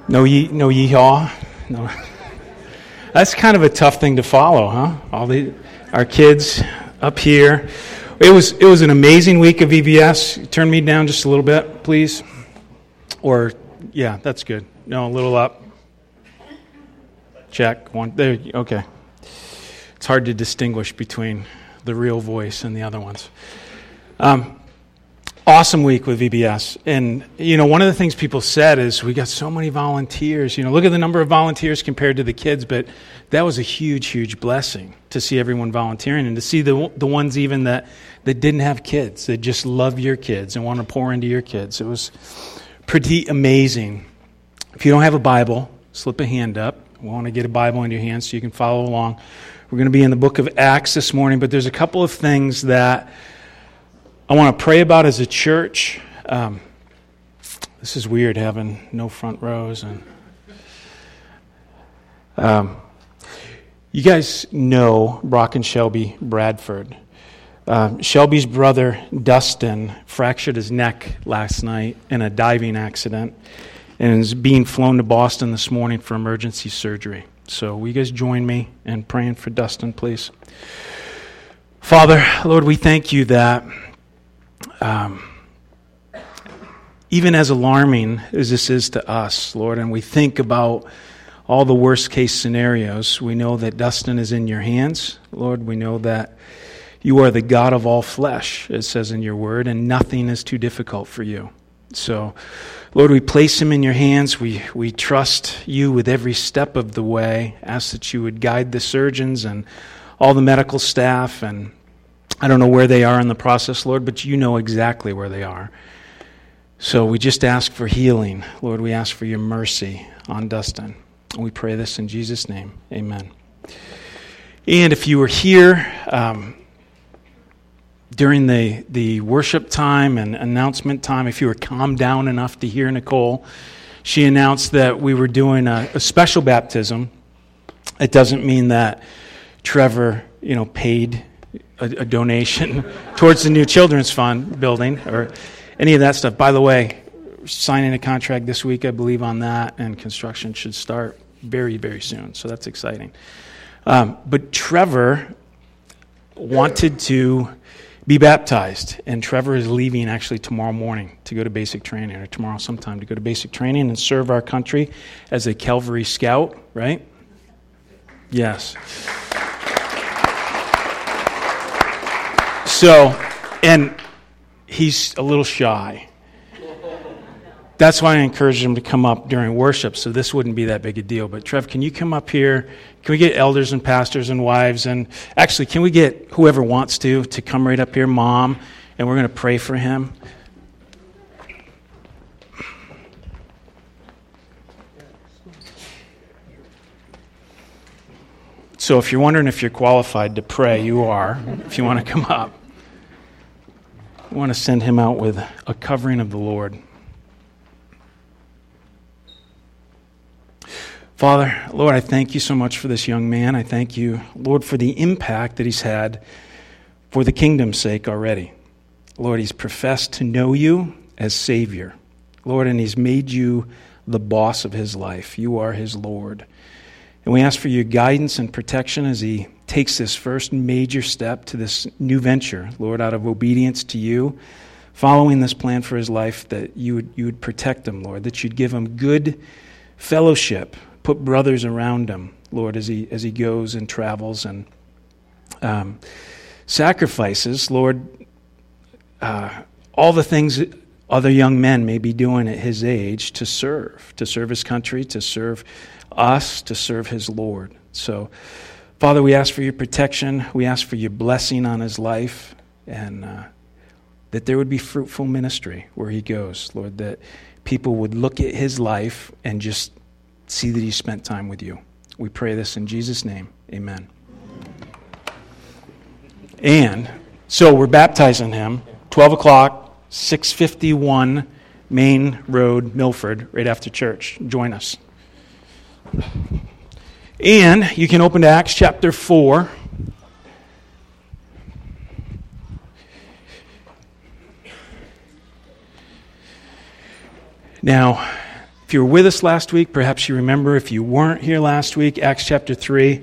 No yeehaw? No. That's kind of a tough thing to follow, huh? Our kids up here. It was an amazing week of VBS. Turn me down just a little bit, please. Or, yeah, that's good. No, a little up. Check. One. There. Okay. It's hard to distinguish between the real voice and the other ones. Awesome week with VBS. And, one of the things people said is we got so many volunteers. Look at the number of volunteers compared to the kids, but that was a huge, huge blessing to see everyone volunteering and to see the ones even that didn't have kids, that just love your kids and want to pour into your kids. It was pretty amazing. If you don't have a Bible, slip a hand up. We want to get a Bible in your hands so you can follow along. We're going to be in the book of Acts this morning, but there's a couple of things that I want to pray about as a church. This is weird having no front rows. And you guys know Brock and Shelby Bradford. Shelby's brother, Dustin, fractured his neck last night in a diving accident and is being flown to Boston this morning for emergency surgery. So will you guys join me in praying for Dustin, please? Father, Lord, we thank you that even as alarming as this is to us, Lord, and we think about all the worst case scenarios, we know that Dustin is in your hands. Lord, we know that you are the God of all flesh, it says in your word, and nothing is too difficult for you. So, Lord, we place him in your hands. We trust you with every step of the way. Ask that you would guide the surgeons and all the medical staff. And I don't know where they are in the process, Lord, but you know exactly where they are. So we just ask for healing. Lord, we ask for your mercy on Dustin. We pray this in Jesus' name. Amen. And if you were here during the worship time and announcement time, if you were calmed down enough to hear Nicole, she announced that we were doing a special baptism. It doesn't mean that Trevor, paid a donation towards the new children's fund building or any of that stuff. By the way, signing a contract this week, I believe, on that, and construction should start very, very soon. So that's exciting. But Trevor wanted to be baptized, and Trevor is leaving actually tomorrow morning to go to basic training, or tomorrow sometime to go to basic training and serve our country as a Calvary Scout, right? Yes. So, and he's a little shy. That's why I encouraged him to come up during worship, so this wouldn't be that big a deal. But Trev, can you come up here? Can we get elders and pastors and wives? And actually, can we get whoever wants to come right up here, Mom? And we're going to pray for him. So if you're wondering if you're qualified to pray, you are, if you want to come up. We want to send him out with a covering of the Lord. Father, Lord, I thank you so much for this young man. I thank you, Lord, for the impact that he's had for the kingdom's sake already. Lord, he's professed to know you as Savior. Lord, and he's made you the boss of his life. You are his Lord. And we ask for your guidance and protection as he takes this first major step to this new venture, Lord, out of obedience to you, following this plan for his life, that you would protect him, Lord, that you'd give him good fellowship, put brothers around him, Lord, as he goes and travels and sacrifices, Lord, all the things other young men may be doing at his age to serve his country, to serve us, to serve his Lord. So, Father, we ask for your protection. We ask for your blessing on his life, and that there would be fruitful ministry where he goes, Lord, that people would look at his life and just see that he spent time with you. We pray this in Jesus' name. Amen. And so we're baptizing him, 12 o'clock, 651 Main Road, Milford, right after church. Join us. And you can open to Acts chapter 4. Now, If you were with us last week, perhaps you remember. If you weren't here last week, Acts chapter 3,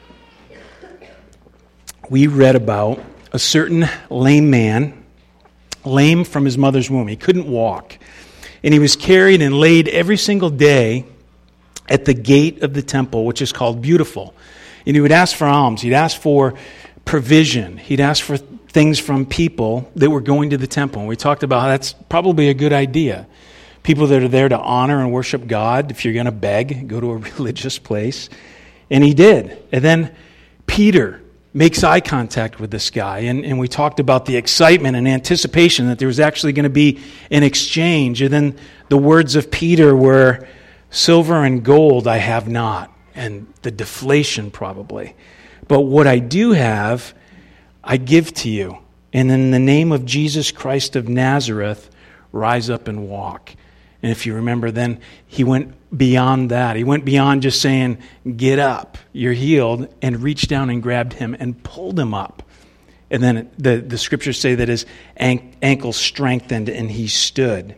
we read about a certain lame man, lame from his mother's womb. He couldn't walk. And he was carried and laid every single day at the gate of the temple, which is called Beautiful. And he would ask for alms. He'd ask for provision. He'd ask for things from people that were going to the temple. And we talked about how that's probably a good idea. People that are there to honor and worship God. If you're going to beg, go to a religious place. And he did. And then Peter makes eye contact with this guy. And we talked about the excitement and anticipation that there was actually going to be an exchange. And then the words of Peter were, "Silver and gold I have not." And the deflation probably. "But what I do have, I give to you. And in the name of Jesus Christ of Nazareth, rise up and walk." And if you remember, then he went beyond that. He went beyond just saying, "Get up, you're healed," and reached down and grabbed him and pulled him up. And then the scriptures say that his ankle strengthened and he stood.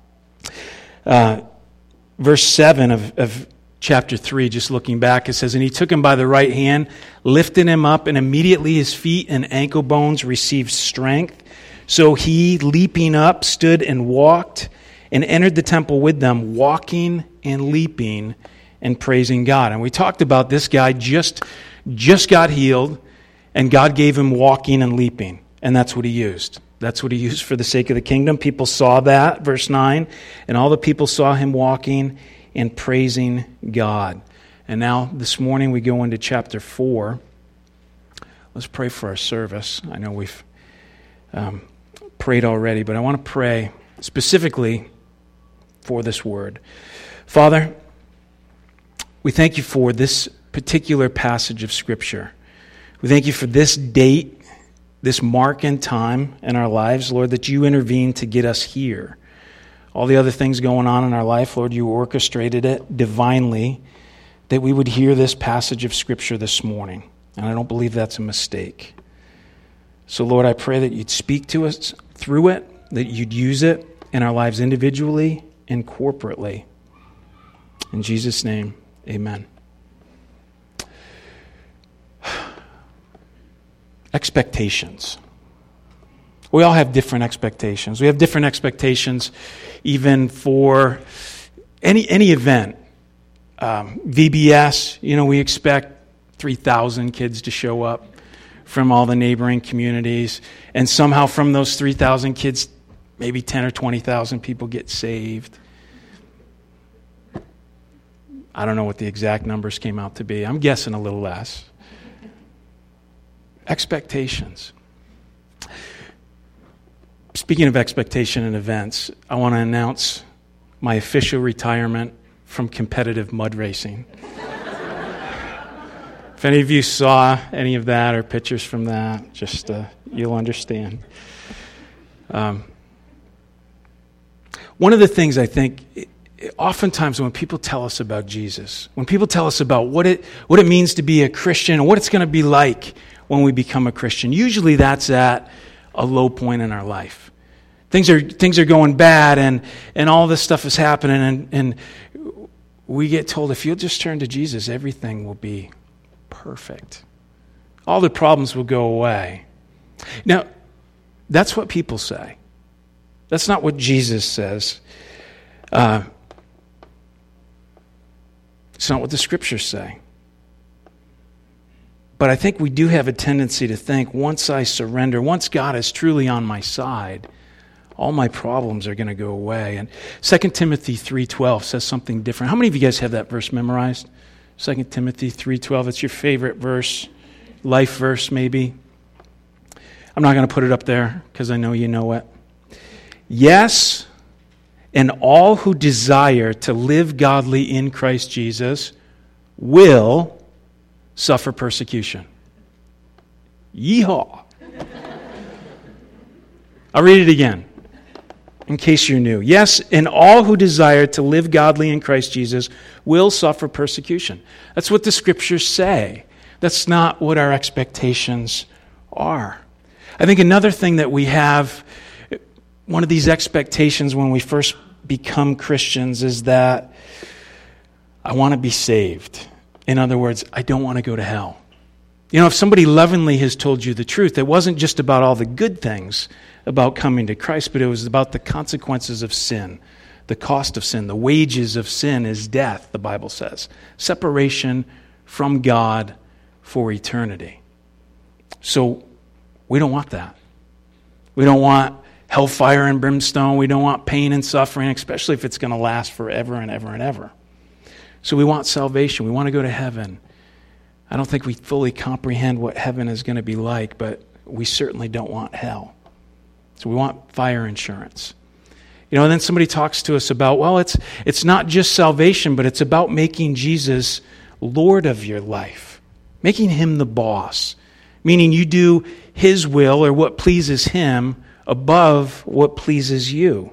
Verse 7 of chapter 3, just looking back, it says, "And he took him by the right hand, lifted him up, and immediately his feet and ankle bones received strength. So he, leaping up, stood and walked, and entered the temple with them, walking and leaping and praising God." And we talked about this guy just got healed, and God gave him walking and leaping. And that's what he used. That's what he used for the sake of the kingdom. People saw that, verse 9, and all the people saw him walking and praising God. And now, this morning, we go into chapter 4. Let's pray for our service. I know we've prayed already, but I want to pray specifically for this word. Father, we thank you for this particular passage of Scripture. We thank you for this date, this mark in time in our lives, Lord, that you intervened to get us here. All the other things going on in our life, Lord, you orchestrated it divinely that we would hear this passage of Scripture this morning. And I don't believe that's a mistake. So, Lord, I pray that you'd speak to us through it, that you'd use it in our lives individually and corporately. In Jesus' name, amen. Expectations. We all have different expectations. We have different expectations even for any event. VBS, we expect 3,000 kids to show up from all the neighboring communities. And somehow from those 3,000 kids, maybe 10 or 20,000 people get saved. I don't know what the exact numbers came out to be. I'm guessing a little less. Expectations. Speaking of expectation and events, I want to announce my official retirement from competitive mud racing. If any of you saw any of that or pictures from that, just you'll understand. One of the things I think, oftentimes when people tell us about Jesus, when people tell us about what it means to be a Christian and what it's going to be like when we become a Christian, usually that's at a low point in our life. Things are going bad and all this stuff is happening and we get told if you'll just turn to Jesus, everything will be perfect. All the problems will go away. Now, that's what people say. That's not what Jesus says. It's not what the Scriptures say. But I think we do have a tendency to think, once I surrender, once God is truly on my side, all my problems are going to go away. And 2 Timothy 3:12 says something different. How many of you guys have that verse memorized? 2 Timothy 3:12, it's your favorite verse, life verse maybe. I'm not going to put it up there because I know you know it. Yes, and all who desire to live godly in Christ Jesus will suffer persecution. Yeehaw! I'll read it again, in case you're new. Yes, and all who desire to live godly in Christ Jesus will suffer persecution. That's what the Scriptures say. That's not what our expectations are. I think another thing that we have, one of these expectations when we first become Christians is that I want to be saved. In other words, I don't want to go to hell. You know, if somebody lovingly has told you the truth, it wasn't just about all the good things about coming to Christ, but it was about the consequences of sin, the cost of sin. The wages of sin is death, the Bible says. Separation from God for eternity. So we don't want that. We don't want hellfire and brimstone. We don't want pain and suffering, especially if it's going to last forever and ever and ever. So we want salvation. We want to go to heaven. I don't think we fully comprehend what heaven is going to be like, but we certainly don't want hell. So we want fire insurance. You know, and then somebody talks to us about, well, it's not just salvation, but it's about making Jesus Lord of your life, making him the boss, meaning you do his will or what pleases him above what pleases you.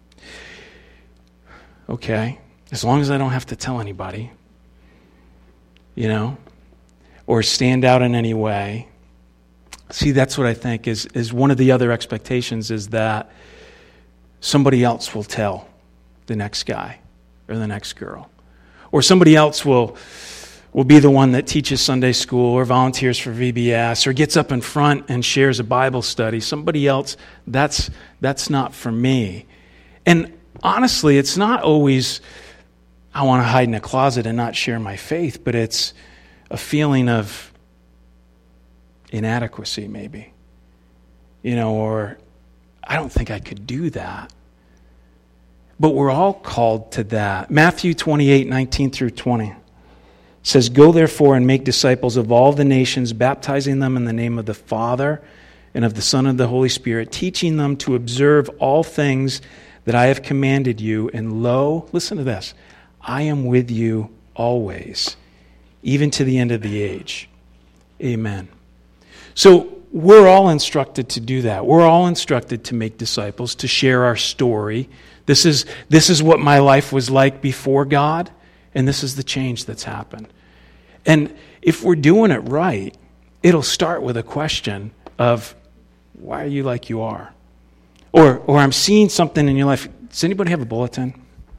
Okay, as long as I don't have to tell anybody, you know, or stand out in any way. See, that's what I think is one of the other expectations, is that somebody else will tell the next guy or the next girl. Or somebody else will be the one that teaches Sunday school or volunteers for VBS or gets up in front and shares a Bible study. Somebody else, that's not for me. And honestly, it's not always, I want to hide in a closet and not share my faith, but it's a feeling of inadequacy maybe. You know, or I don't think I could do that. But we're all called to that. Matthew 28:19 through 20 says, "Go therefore and make disciples of all the nations, baptizing them in the name of the Father and of the Son and the Holy Spirit, teaching them to observe all things that I have commanded you. And lo," listen to this, "I am with you always, even to the end of the age." Amen. So we're all instructed to do that. We're all instructed to make disciples, to share our story. This is what my life was like before God, and this is the change that's happened. And if we're doing it right, it'll start with a question of, why are you like you are? Or I'm seeing something in your life. Does anybody have a bulletin?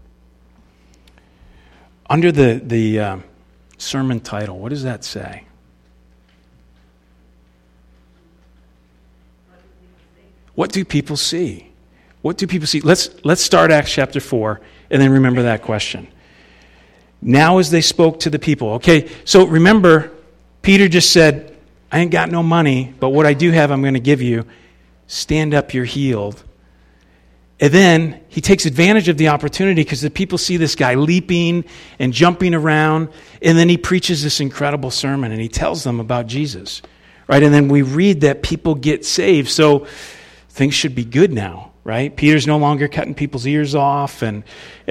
Under the sermon title, what does that say? What do people see? What do people see? Let's start Acts chapter 4 and then remember that question. Now as they spoke to the people. Okay, so remember, Peter just said, I ain't got no money, but what I do have I'm going to give you. Stand up, you're healed. And then he takes advantage of the opportunity because the people see this guy leaping and jumping around, and then he preaches this incredible sermon and he tells them about Jesus. Right? And then we read that people get saved. So things should be good now, right? Peter's no longer cutting people's ears off and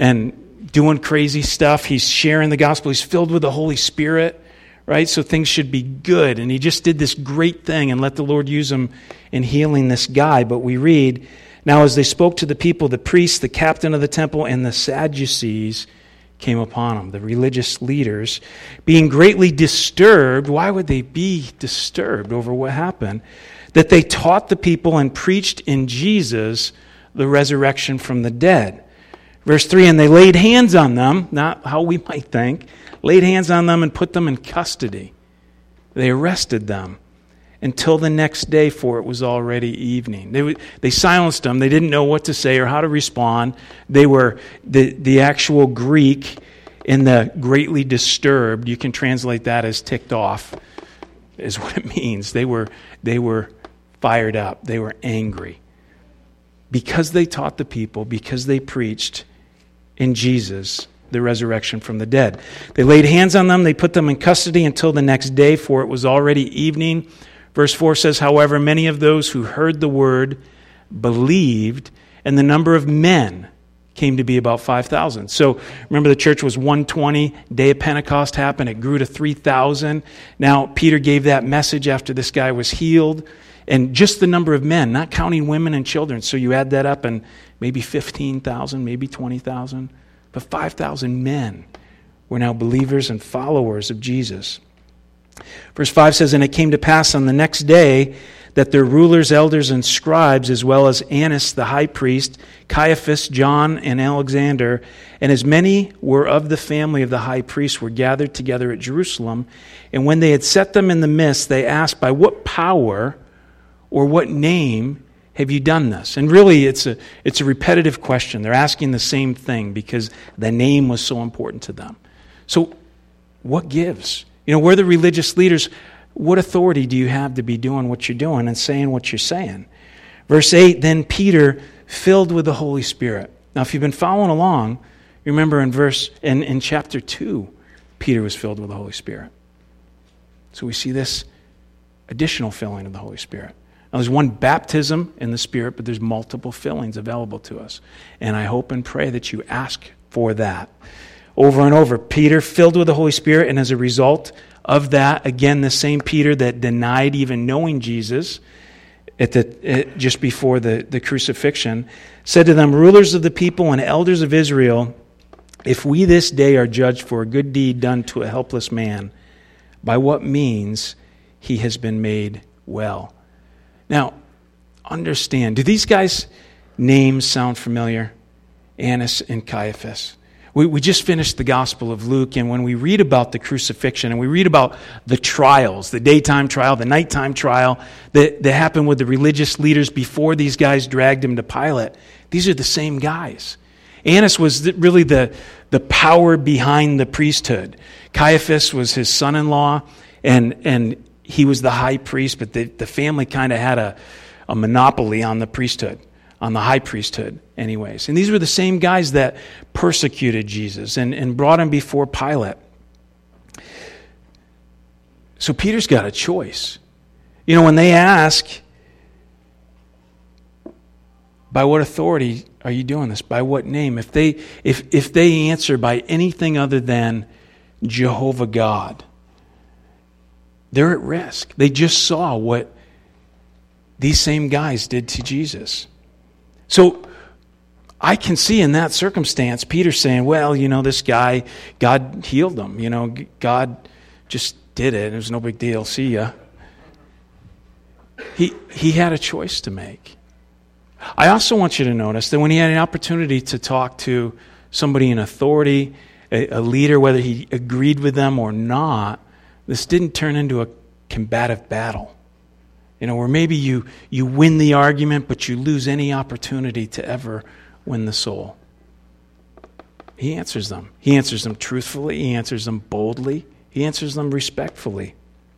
doing crazy stuff. He's sharing the gospel. He's filled with the Holy Spirit, right? So things should be good. And he just did this great thing and let the Lord use him in healing this guy. But we read, now as they spoke to the people, the priests, the captain of the temple, and the Sadducees came upon them, the religious leaders, being greatly disturbed. Why would they be disturbed over what happened? That they taught the people and preached in Jesus the resurrection from the dead. Verse 3, and they laid hands on them, not how we might think, laid hands on them and put them in custody. They arrested them until the next day, for it was already evening. They silenced them. They didn't know what to say or how to respond. They were, the actual Greek in the greatly disturbed, you can translate that as ticked off, is what it means. They were fired up. They were angry. Because they taught the people, because they preached in Jesus the resurrection from the dead. They laid hands on them. They put them in custody until the next day, for it was already evening. Verse 4 says, however, many of those who heard the word believed, and the number of men came to be about 5,000. So remember, the church was 120. Day of Pentecost happened. It grew to 3,000. Now, Peter gave that message after this guy was healed. And just the number of men, not counting women and children. So you add that up and maybe 15,000, maybe 20,000. But 5,000 men were now believers and followers of Jesus. Verse 5 says, and it came to pass on the next day that their rulers, elders, and scribes, as well as Annas the high priest, Caiaphas, John, and Alexander, and as many were of the family of the high priest, were gathered together at Jerusalem. And when they had set them in the midst, they asked, by what power or what name have you done this? And really, it's a repetitive question. They're asking the same thing because the name was so important to them. So what gives? We're the religious leaders. What authority do you have to be doing what you're doing and saying what you're saying? Verse 8, then Peter, filled with the Holy Spirit. Now, if you've been following along, you remember in chapter 2, Peter was filled with the Holy Spirit. So we see this additional filling of the Holy Spirit. Now, there's one baptism in the Spirit, but there's multiple fillings available to us. And I hope and pray that you ask for that. Over and over, Peter filled with the Holy Spirit, and as a result of that, again, the same Peter that denied even knowing Jesus just before the crucifixion, said to them, rulers of the people and elders of Israel, if we this day are judged for a good deed done to a helpless man, by what means he has been made well. Now, understand, do these guys' names sound familiar? Annas and Caiaphas. We just finished the Gospel of Luke, and when we read about the crucifixion, and we read about the trials, the daytime trial, the nighttime trial that happened with the religious leaders before these guys dragged him to Pilate, these are the same guys. Annas was really the power behind the priesthood. Caiaphas was his son-in-law, and he was the high priest, but the family kind of had a monopoly on the priesthood, on the high priesthood anyways. And these were the same guys that persecuted Jesus and brought him before Pilate. So Peter's got a choice. When they ask, by what authority are you doing this? By what name? If they answer by anything other than Jehovah God, they're at risk. They just saw what these same guys did to Jesus. So I can see in that circumstance, Peter saying, well, this guy, God healed him. God just did it. It was no big deal. See ya. He had a choice to make. I also want you to notice that when he had an opportunity to talk to somebody in authority, a leader, whether he agreed with them or not, this didn't turn into a combative battle. Where maybe you win the argument, but you lose any opportunity to ever win the soul. He answers them. He answers them truthfully. He answers them boldly. He answers them respectfully.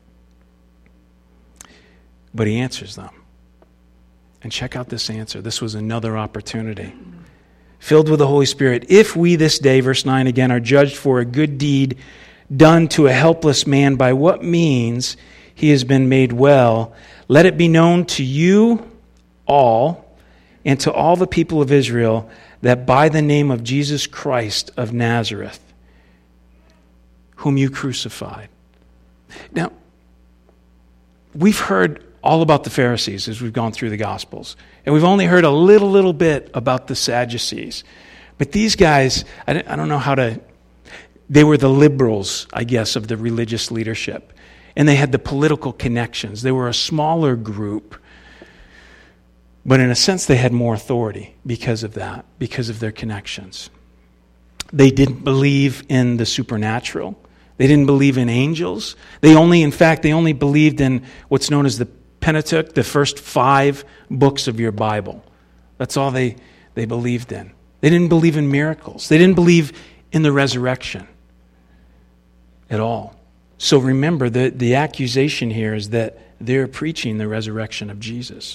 But he answers them. And check out this answer. This was another opportunity. Filled with the Holy Spirit, if we this day, verse 9 again, are judged for a good deed done to a helpless man, by what means he has been made well, let it be known to you all and to all the people of Israel that by the name of Jesus Christ of Nazareth, whom you crucified. Now, we've heard all about the Pharisees as we've gone through the Gospels, and we've only heard a little bit about the Sadducees. But these guys, I don't know how to... They were the liberals, I guess, of the religious leadership. And they had the political connections. They were a smaller group. But in a sense, they had more authority because of that, because of their connections. They didn't believe in the supernatural. They didn't believe in angels. They only believed in what's known as the Pentateuch, the first 5 books of your Bible. That's all they believed in. They didn't believe in miracles. They didn't believe in the resurrection at all. So remember, the accusation here is that they're preaching the resurrection of Jesus.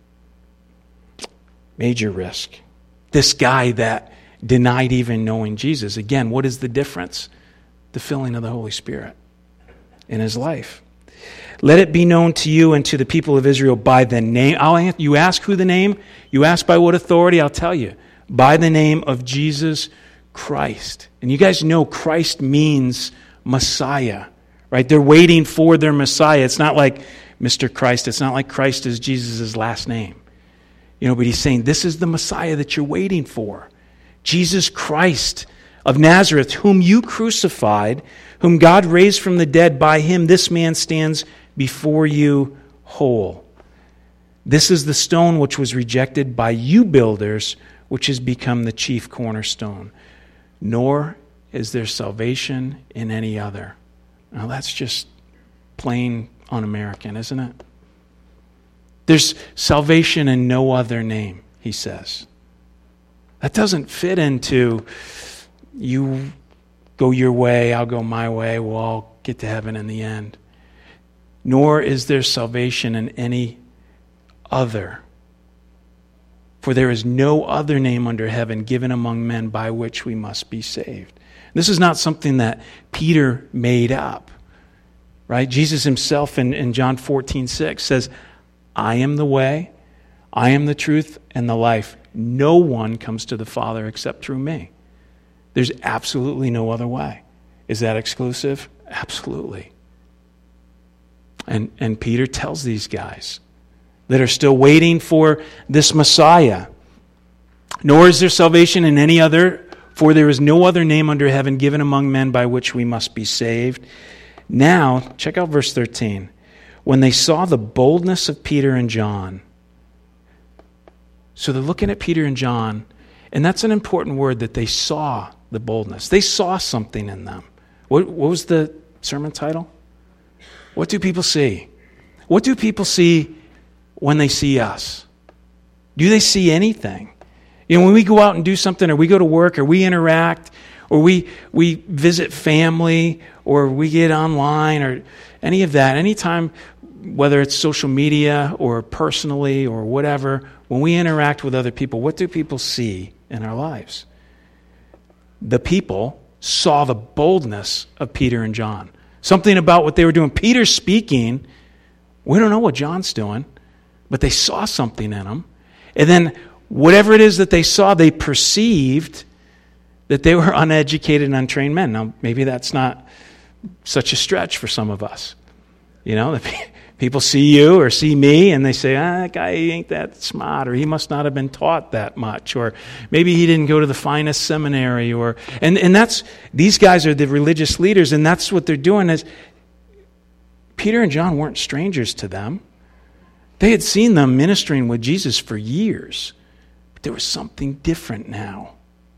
Major risk. This guy that denied even knowing Jesus. Again, what is the difference? The filling of the Holy Spirit in his life. Let it be known to you and to the people of Israel by the name. You ask who the name? You ask by what authority? I'll tell you. By the name of Jesus Christ. And you guys know Christ means Messiah, right? They're waiting for their Messiah. It's not like Mr. Christ. It's not like Christ is Jesus' last name. But he's saying this is the Messiah that you're waiting for. Jesus Christ of Nazareth, whom you crucified, whom God raised from the dead. By him, this man stands before you whole. This is the stone which was rejected by you builders, which has become the chief cornerstone. Nor is there salvation in any other. Now that's just plain un-American, isn't it? There's salvation in no other name, he says. That doesn't fit into you go your way, I'll go my way, we'll all get to heaven in the end. Nor is there salvation in any other. For there is no other name under heaven given among men by which we must be saved. This is not something that Peter made up, right? Jesus himself in John 14:6 says, I am the way, I am the truth, and the life. No one comes to the Father except through me. There's absolutely no other way. Is that exclusive? Absolutely. And Peter tells these guys that are still waiting for this Messiah, nor is there salvation in any other, for there is no other name under heaven given among men by which we must be saved. Now, check out verse 13. When they saw the boldness of Peter and John. So they're looking at Peter and John, and that's an important word, that they saw the boldness. They saw something in them. What was the sermon title? What do people see? What do people see when they see us? Do they see anything? You know, when we go out and do something, or we go to work, or we interact, or we visit family, or we get online, or any of that, anytime, whether it's social media or personally or whatever, when we interact with other people, what do people see in our lives? The people saw the boldness of Peter and John. Something about what they were doing. Peter's speaking. We don't know what John's doing, but they saw something in him. And then whatever it is that they saw, they perceived that they were uneducated and untrained men. Now, maybe that's not such a stretch for some of us. You know, people see you or see me and they say, that guy ain't that smart, or he must not have been taught that much, or maybe he didn't go to the finest seminary, and that's, these guys are the religious leaders, and that's what they're doing. Is Peter and John weren't strangers to them. They had seen them ministering with Jesus for years, but there was something different now.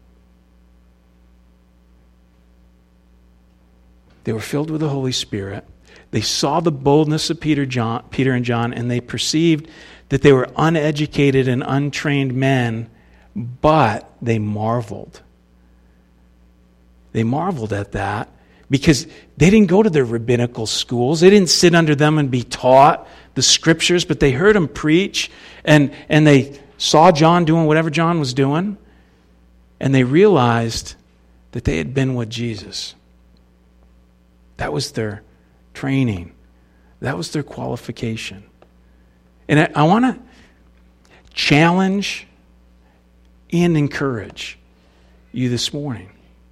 They were filled with the Holy Spirit. They saw the boldness of Peter and John, and they perceived that they were uneducated and untrained men, but they marveled. They marveled at that because they didn't go to their rabbinical schools. They didn't sit under them and be taught the scriptures, but they heard him preach, and they saw John doing whatever John was doing, and they realized that they had been with Jesus. That was their training. That was their qualification. And I want to challenge and encourage you this morning.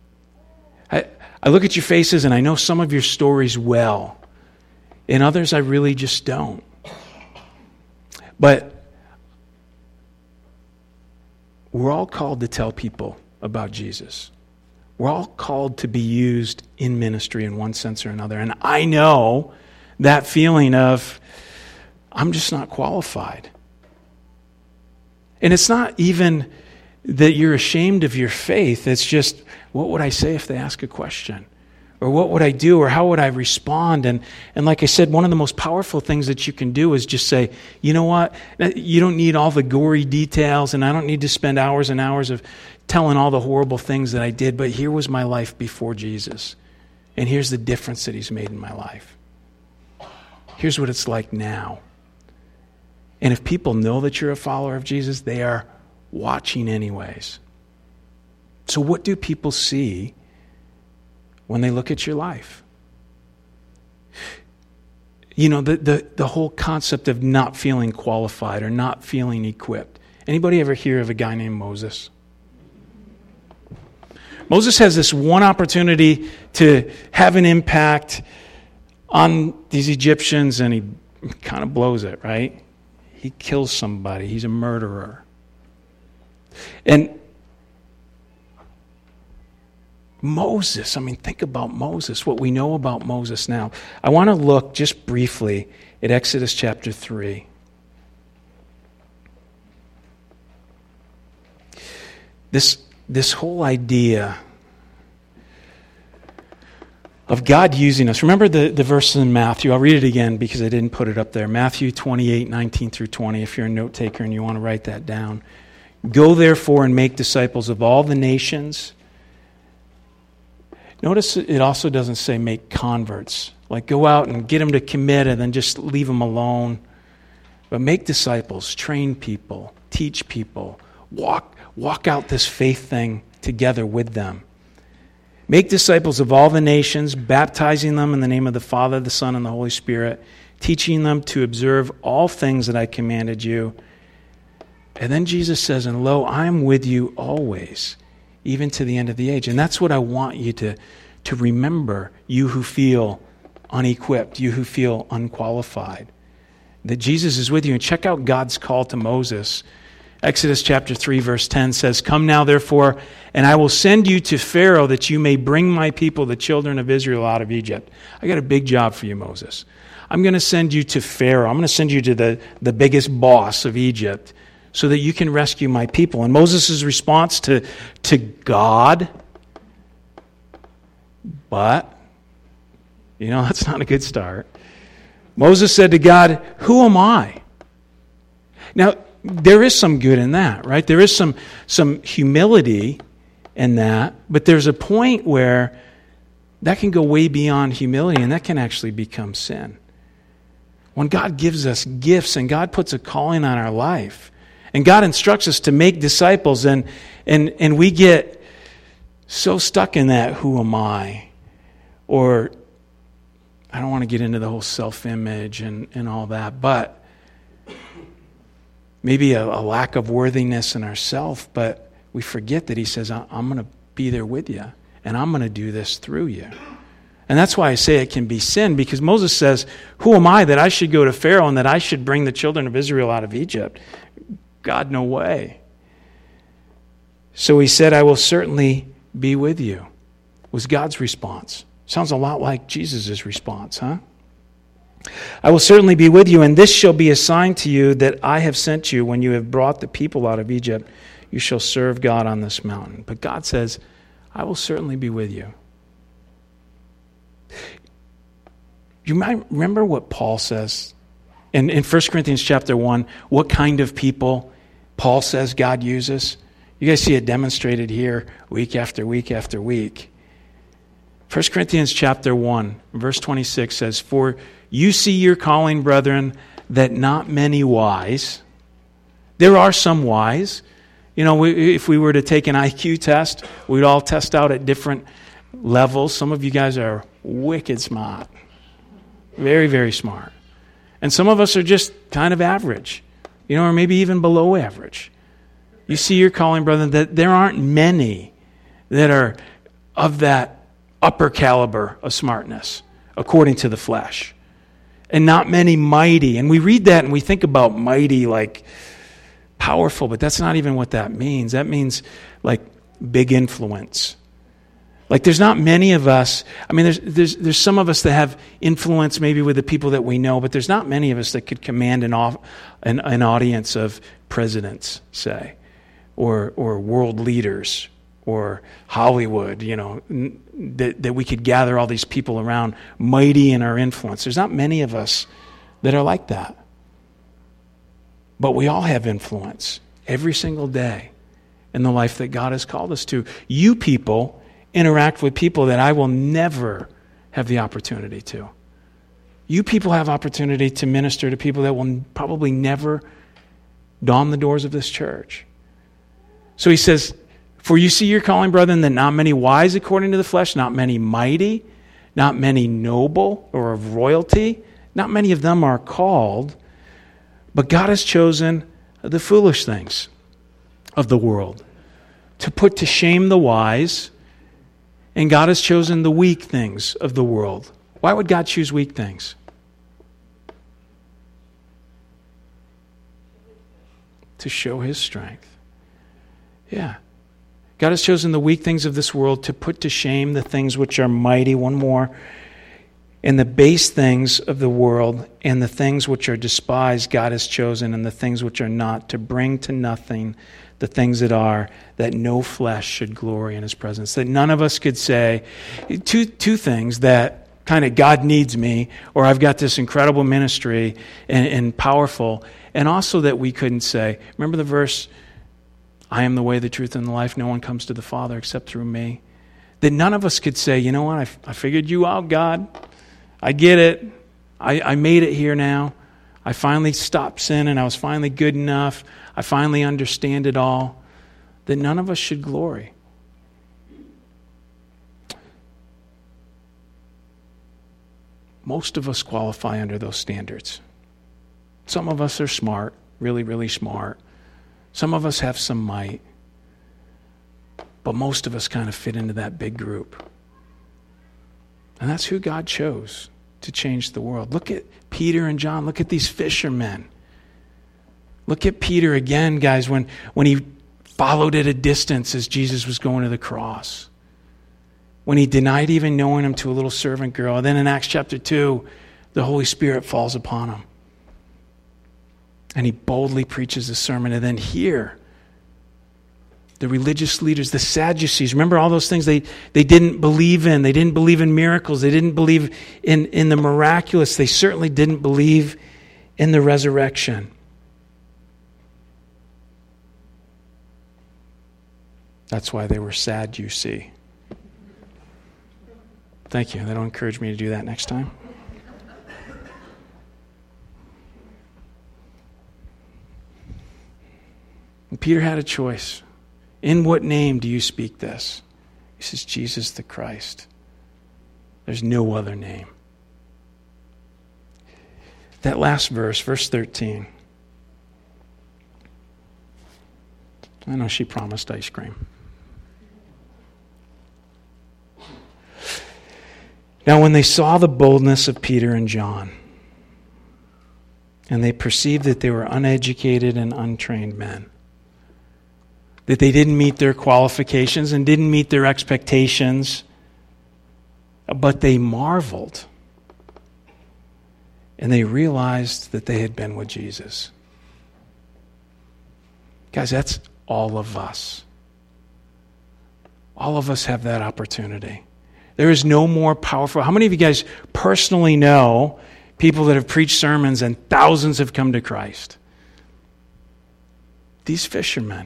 I look at your faces and I know some of your stories well, and others I really just don't. But we're all called to tell people about Jesus. We're all called to be used in ministry in one sense or another. And I know that feeling of, I'm just not qualified. And it's not even that you're ashamed of your faith. It's just, what would I say if they ask a question? Or what would I do? Or how would I respond? And like I said, one of the most powerful things that you can do is just say, you know what? You don't need all the gory details, and I don't need to spend hours and hours of telling all the horrible things that I did, but here was my life before Jesus. And here's the difference that he's made in my life. Here's what it's like now. And if people know that you're a follower of Jesus, they are watching anyways. So what do people see when they look at your life? You know, the whole concept of not feeling qualified or not feeling equipped. Anybody ever hear of a guy named Moses? Moses has this one opportunity to have an impact on these Egyptians, and he kind of blows it, right? He kills somebody. He's a murderer. And Moses, I mean, think about Moses, what we know about Moses now. I want to look just briefly at Exodus chapter 3. This whole idea of God using us. Remember the verse in Matthew. I'll read it again because I didn't put it up there. Matthew 28, 19 through 20, if you're a note taker and you want to write that down. Go therefore and make disciples of all the nations. Notice it also doesn't say make converts. Like go out and get them to commit and then just leave them alone. But make disciples, train people, teach people, walk out this faith thing together with them. Make disciples of all the nations, baptizing them in the name of the Father, the Son, and the Holy Spirit, teaching them to observe all things that I commanded you. And then Jesus says, and lo, I am with you always, even to the end of the age. And that's what I want you to remember, you who feel unequipped, you who feel unqualified, that Jesus is with you. And check out God's call to Moses. Exodus chapter 3, verse 10 says, come now, therefore, and I will send you to Pharaoh that you may bring my people, the children of Israel, out of Egypt. I got a big job for you, Moses. I'm going to send you to Pharaoh. I'm going to send you to the biggest boss of Egypt so that you can rescue my people. And Moses' response to God, but, that's not a good start. Moses said to God, who am I? Now, there is some good in that, right? There is some humility in that, but there's a point where that can go way beyond humility, and that can actually become sin. When God gives us gifts and God puts a calling on our life, and God instructs us to make disciples, and we get so stuck in that, who am I? Or I don't want to get into the whole self-image and all that, but maybe a lack of worthiness in ourselves, but we forget that he says, I'm going to be there with you, and I'm going to do this through you. And that's why I say it can be sin, because Moses says, who am I that I should go to Pharaoh and that I should bring the children of Israel out of Egypt? God, no way. So he said, I will certainly be with you, was God's response. Sounds a lot like Jesus' response, huh? I will certainly be with you, and this shall be a sign to you that I have sent you. When you have brought the people out of Egypt, you shall serve God on this mountain. But God says, I will certainly be with you. You might remember what Paul says in 1 Corinthians chapter 1, what kind of people Paul says God uses. You guys see it demonstrated here week after week after week. 1 Corinthians chapter 1, verse 26 says, for you see your calling, brethren, that not many wise. There are some wise. If we were to take an IQ test, we'd all test out at different levels. Some of you guys are wicked smart. Very, very smart. And some of us are just kind of average, or maybe even below average. You see your calling, brethren, that there aren't many that are of that upper caliber of smartness, according to the flesh. And not many mighty. And we read that and we think about mighty like powerful, but that's not even what that means. That means like big influence. Like there's not many of us. I mean, there's some of us that have influence maybe with the people that we know, but there's not many of us that could command an audience of presidents, say, or world leaders, or Hollywood, that we could gather all these people around, mighty in our influence. There's not many of us that are like that. But we all have influence every single day in the life that God has called us to. You people interact with people that I will never have the opportunity to. You people have opportunity to minister to people that will probably never dawn the doors of this church. So he says, for you see your calling, brethren, that not many wise according to the flesh, not many mighty, not many noble or of royalty, not many of them are called, but God has chosen the foolish things of the world to put to shame the wise, and God has chosen the weak things of the world. Why would God choose weak things? To show his strength. Yeah. God has chosen the weak things of this world to put to shame the things which are mighty. One more. And the base things of the world and the things which are despised God has chosen, and the things which are not, to bring to nothing the things that are, that no flesh should glory in his presence. That none of us could say two things, that kind of God needs me, or I've got this incredible ministry and powerful, and also that we couldn't say, remember the verse, I am the way, the truth, and the life. No one comes to the Father except through me. That none of us could say, you know what, I figured you out, God. I get it. I made it here now. I finally stopped sinning. I was finally good enough. I finally understand it all. That none of us should glory. Most of us qualify under those standards. Some of us are smart, really, really smart. Some of us have some might. But most of us kind of fit into that big group. And that's who God chose to change the world. Look at Peter and John. Look at these fishermen. Look at Peter again, guys, when he followed at a distance as Jesus was going to the cross. When he denied even knowing him to a little servant girl. And then in Acts chapter 2, the Holy Spirit falls upon him. And he boldly preaches a sermon. And then here, the religious leaders, the Sadducees, remember all those things they didn't believe in. They didn't believe in miracles. They didn't believe in the miraculous. They certainly didn't believe in the resurrection. That's why they were sad, you see. Thank you. That'll encourage me to do that next time. And Peter had a choice. In what name do you speak this? He says, Jesus the Christ. There's no other name. That last verse, verse 13. I know she promised ice cream. Now when they saw the boldness of Peter and John, and they perceived that they were uneducated and untrained men, that they didn't meet their qualifications and didn't meet their expectations, but they marveled. And they realized that they had been with Jesus. Guys, that's all of us. All of us have that opportunity. There is no more powerful. How many of you guys personally know people that have preached sermons and thousands have come to Christ? These fishermen,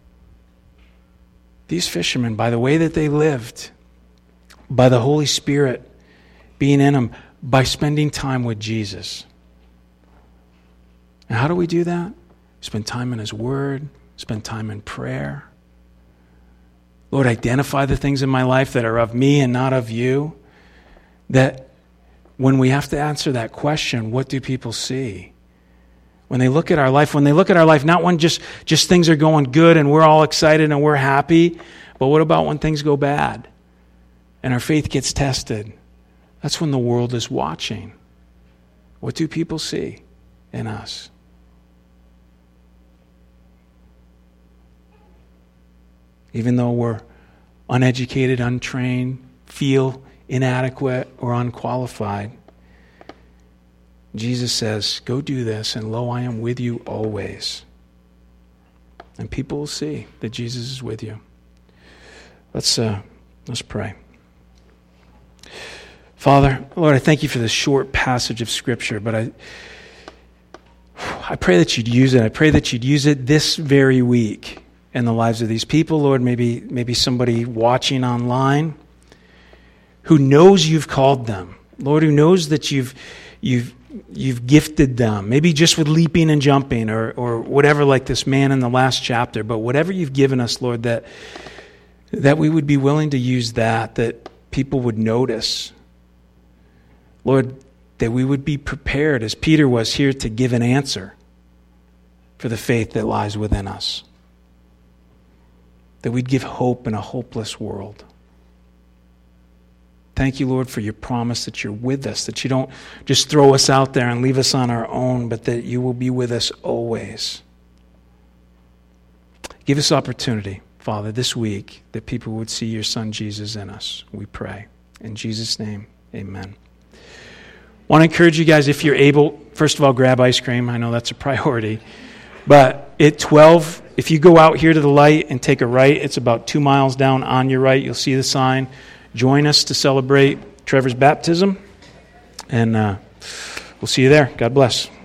by the way that they lived, by the Holy Spirit being in them, by spending time with Jesus. And how do we do that? Spend time in His Word, spend time in prayer. Lord, identify the things in my life that are of me and not of you. That when we have to answer that question, what do people see? When they look at our life, not when just things are going good and we're all excited and we're happy, but what about when things go bad and our faith gets tested? That's when the world is watching. What do people see in us? Even though we're uneducated, untrained, feel inadequate or unqualified, Jesus says, go do this, and lo, I am with you always. And people will see that Jesus is with you. Let's pray. Father, Lord, I thank you for this short passage of Scripture, but I pray that you'd use it. I pray that you'd use it this very week in the lives of these people. Lord, maybe somebody watching online who knows you've called them. Lord, who knows that you've gifted them, maybe just with leaping and jumping or whatever, like this man in the last chapter. But whatever you've given us, Lord, that we would be willing to use that people would notice. Lord, that we would be prepared, as Peter was here, to give an answer for the faith that lies within us. That we'd give hope in a hopeless world. Thank you, Lord, for your promise that you're with us, that you don't just throw us out there and leave us on our own, but that you will be with us always. Give us opportunity, Father, this week, that people would see your Son Jesus in us. We pray. In Jesus' name, amen. Want to encourage you guys, if you're able, first of all, grab ice cream. I know that's a priority. But at 12, if you go out here to the light and take a right, it's about 2 miles down on your right. You'll see the sign. Join us to celebrate Trevor's baptism. And we'll see you there. God bless.